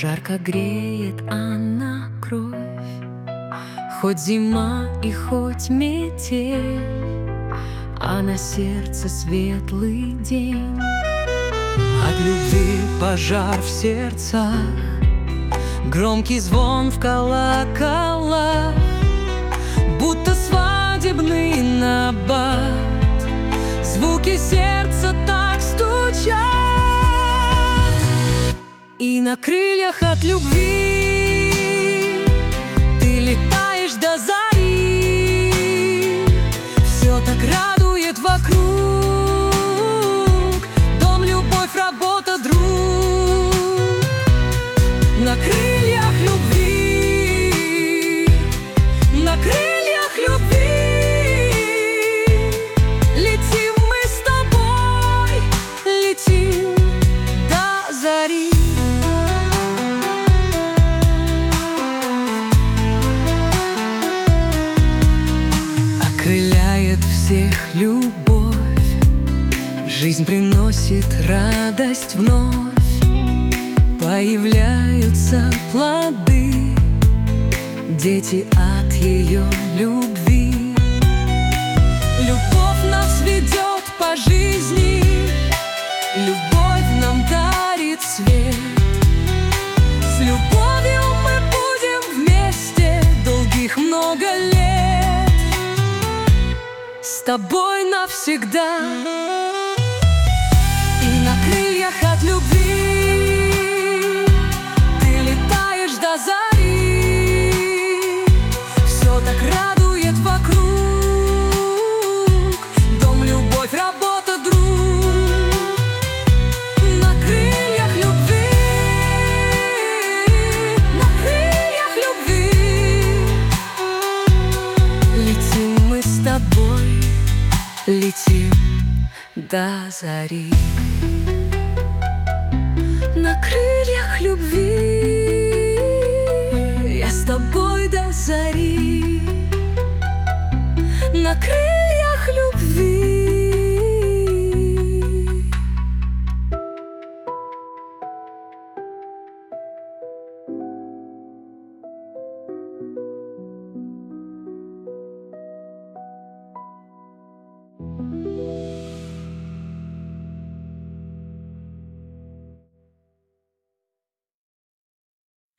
Жарко греет она кровь, хоть зима и хоть метель, а на сердце светлый день. От любви пожар в сердцах, громкий звон в колоколах, будто свадебный набат. Звуки сердца так стучат, и на крыльях от любви ты летаешь до зари. Все так радует вокруг: дом, любовь, работа, друг. На крыльях любви, на крыльях любви летим мы с тобой, летим до зари. Окрыляет всех любовь, жизнь приносит радость вновь. Появляются плоды, дети от ее любви. Любовь нас ведет по жизни, любовь нам дарит свет. С любовью мы будем вместе долгих много лет, с тобой навсегда. И на крыльях от любви ты летаешь до зари. Все так радует вокруг: дом, любовь, работа, друг. На крыльях любви, на крыльях любви летим мы с тобой, летим до зари. На крыльях любви.